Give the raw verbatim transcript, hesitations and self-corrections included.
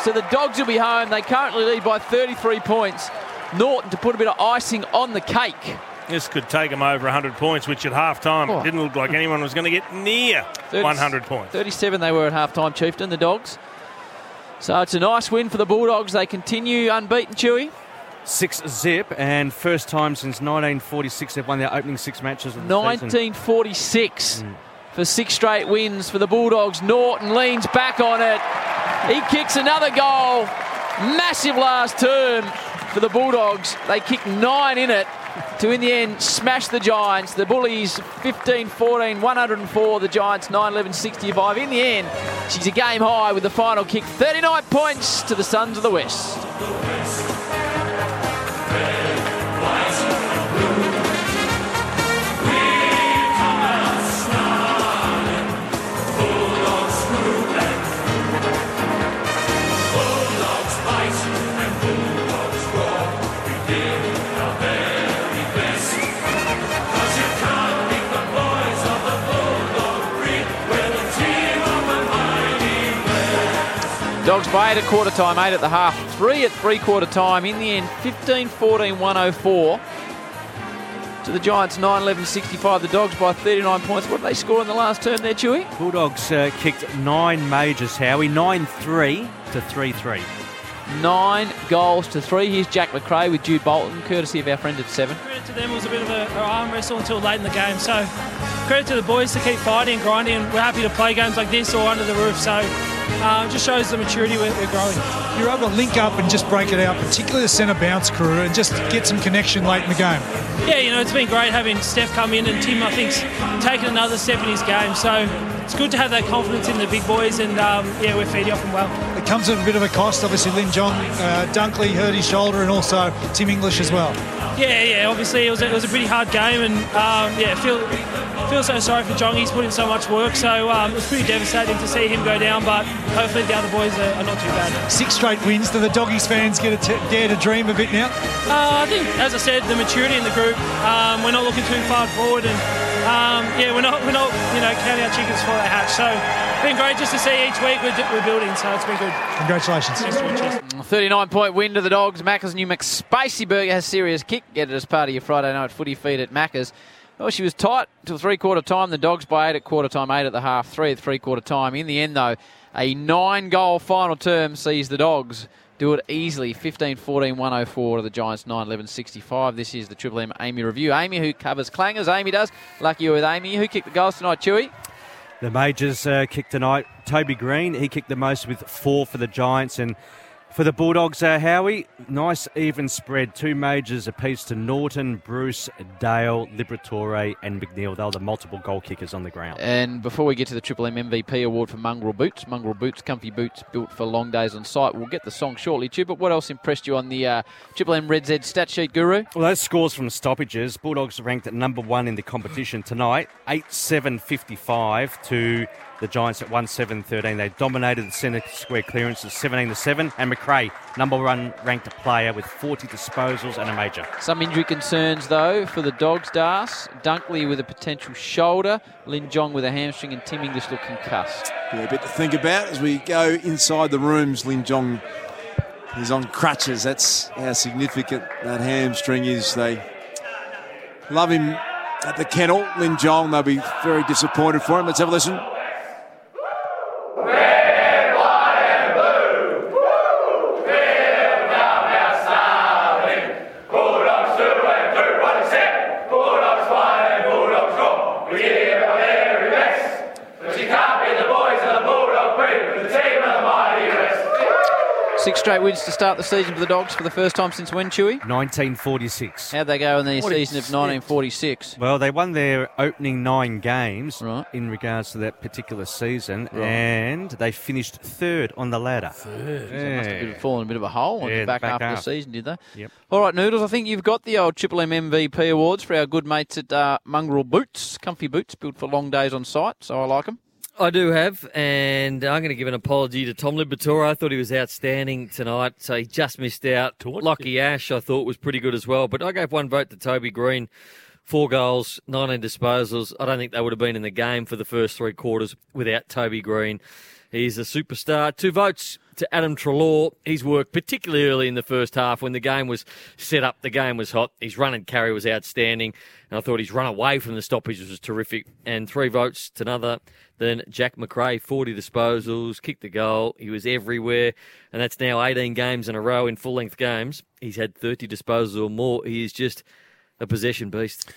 So the Dogs will be home. They currently lead by thirty-three points. Norton to put a bit of icing on the cake. This could take them over one hundred points, which at half-time Oh. didn't look like anyone was going to get near thirty one hundred points. thirty-seven they were at half-time, Chieftain, the Dogs. So it's a nice win for the Bulldogs. They continue unbeaten, Chewy. Six zip, and first time since nineteen forty-six they've won their opening six matches of the season. nineteen forty-six mm. for six straight wins for the Bulldogs. Norton leans back on it. He kicks another goal. Massive last term for the Bulldogs. They kicked nine in it to, in the end, smash the Giants. The Bullies fifteen fourteen, one hundred four. The Giants nine eleven, sixty-five. In the end, she's a game high with the final kick. thirty-nine points to the Sons of the West. Dogs by eight at quarter time, eight at the half, three at three quarter time. In the end, fifteen fourteen, one oh four. To the Giants, nine eleven, sixty-five. The Dogs by thirty-nine points. What did they score in the last term there, Chewy? Bulldogs uh, kicked nine majors, Howie. nine three to three three. Nine goals to three. Here's Jack McRae with Jude Bolton, courtesy of our friend at seven. Credit to them, it was a bit of a, a arm wrestle until late in the game. So credit to the boys to keep fighting and grinding. And we're happy to play games like this or under the roof. So uh, just shows the maturity we're, we're growing. You're able to link up and just break it out, particularly the centre bounce crew, and just get some connection late in the game. Yeah, you know, it's been great having Steph come in, and Tim, I think, taken another step in his game. So it's good to have that confidence in the big boys, and um, yeah, we're feeding off them well. It comes at a bit of a cost. Obviously, Lin Jong, uh, Dunkley hurt his shoulder, and also Tim English as well. Yeah, yeah, obviously it was a, it was a pretty hard game, and um, yeah, feel feel so sorry for Jong. He's put in so much work, so um, it was pretty devastating to see him go down, but hopefully the other boys are, are not too bad. Six straight wins. Do the Doggies fans get a t- dare to dream a bit now? Uh, I think, as I said, the maturity in the group. Um, we're not looking too far forward, and um, yeah, we're not we're not you know counting our chickens before they hatch. So it's been great just to see each week we're, we're building. So it's been good. Congratulations. thirty-nine point win to the Dogs. Macca's new McSpicy Burger has serious kick. Get it as part of your Friday night footy feed at Macca's. Well, she was tight till three-quarter time. The Dogs by eight at quarter time, eight at the half, three at three-quarter time. In the end, though, a nine-goal final term sees the Dogs do it easily. fifteen fourteen, one oh four to the Giants, nine eleven, sixty-five. This is the Triple M Amy review. Amy, who covers clangers. Amy does. Lucky you're with Amy. Who kicked the goals tonight, Chewy? The majors uh, kicked tonight. Toby Green, he kicked the most with four for the Giants. And for the Bulldogs, uh, Howie, nice even spread. Two majors apiece to Norton, Bruce, Dale, Liberatore and McNeil. They were the multiple goal kickers on the ground. And before we get to the Triple M M V P award for Mongrel Boots, Mongrel Boots, comfy boots built for long days on site. We'll get the song shortly too, but what else impressed you on the uh, Triple M Red Z stat sheet, Guru? Well, those scores from stoppages, Bulldogs ranked at number one in the competition tonight, eight seven fifty-five to the Giants at one seven thirteen. They dominated the centre square clearances seventeen to seven. And McRae, number one ranked player with forty disposals and a major. Some injury concerns, though, for the Dogs, Das. Dunkley with a potential shoulder, Lin Jong with a hamstring, and Tim English look concussed. Yeah, a bit to think about as we go inside the rooms. Lin Jong is on crutches. That's how significant that hamstring is. They love him at the kennel. Lin Jong, they'll be very disappointed for him. Let's have a listen. Six straight wins to start the season for the Dogs for the first time since when, Chewy? nineteen forty-six. How'd they go in the What season of nineteen forty-six? Well, they won their opening nine games right. in regards to that particular season, right. and they finished third on the ladder. Third? Yeah. They must have fallen a bit of a hole on yeah, the back, back half up. of the season, did they? Yep. All right, Noodles, I think you've got the old Triple M M V P awards for our good mates at uh, Mongrel Boots. Comfy boots built for long days on site, so I like them. I do have, and I'm going to give an apology to Tom Liberatore. I thought he was outstanding tonight, so he just missed out. Lockie Ash, I thought, was pretty good as well, but I gave one vote to Toby Green. Four goals, nineteen disposals. I don't think they would have been in the game for the first three quarters without Toby Green. He's a superstar. Two votes to Adam Treloar. He's worked particularly early in the first half when the game was set up, the game was hot. His run and carry was outstanding, and I thought his run away from the stoppage was terrific. And three votes to another than Jack McRae, forty disposals, kicked the goal. He was everywhere, and that's now eighteen games in a row in full-length games. He's had thirty disposals or more. He is just a possession beast.